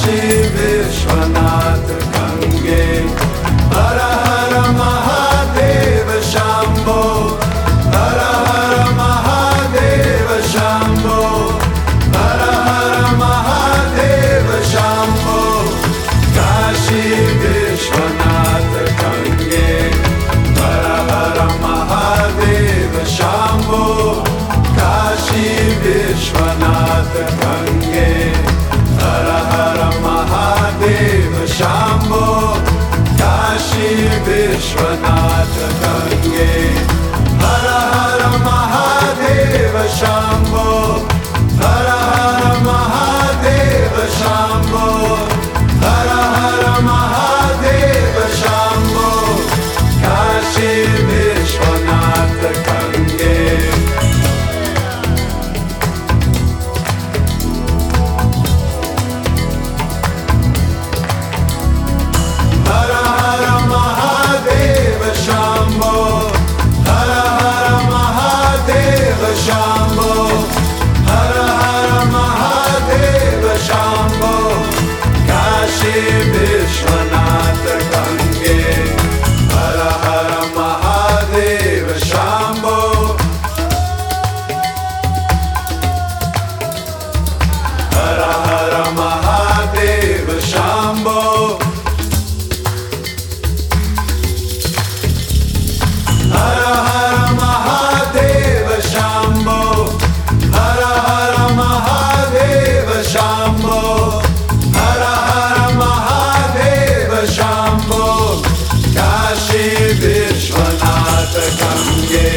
Kashi Vishwanath Gange हर हर Mahadev Shambho हर हर Mahadev Shambho हर हर Mahadev Shambho Kashi Vishwanath Gange हर हर Mahadev Shambho Kashi Vishwanath Gange हर हर Mahadev Shambho Kashi Vishwanath Gange हर हर Mahadev Shambho हर हर Mahadev Shambho हर हर Mahadev Shambho Kashi Vishwanath Gange हर हर Mahadev Shambho हर हर Mahadev Shambho हर हर Mahadev Shambho Kashi Vishwanath Gange हर हर Mahadev Shambho हर हर Mahadev Shambho हर हर Mahadev Shambho हर हर Mahadev Shambho हर हर Mahadev Shambho Kashi Vishwanath Gange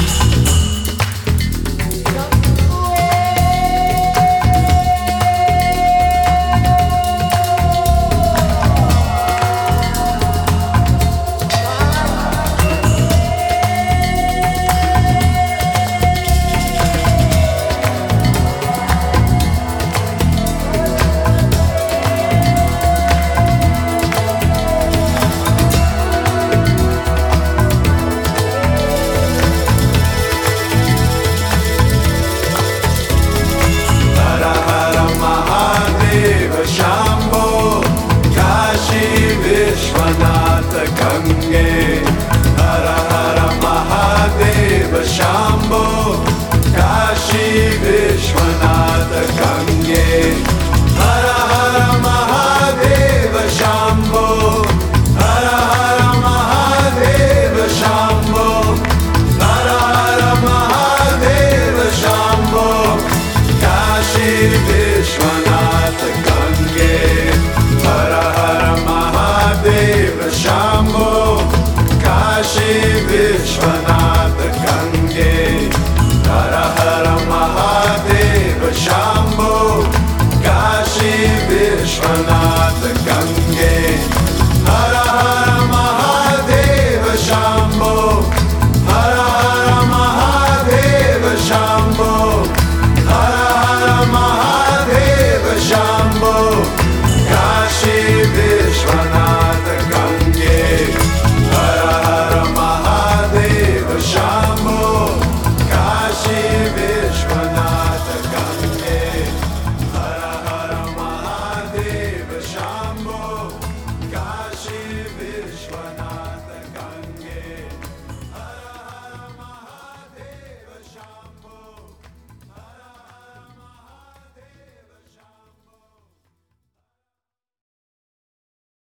हर हर Mahadev Shambho Kashi Vishwanath Gange हर हर Mahadev Shambho Kashi Vishwanath Gange हर हर Mahadev Shambho हर हर Mahadev Shambho हर हर Mahadev Shambho Kashi Vishwanath Gange हर हर Mahadev Shambho Kashi Vishwanath Gange हर हर Mahadev Shambho Kashi Vishwanath Gange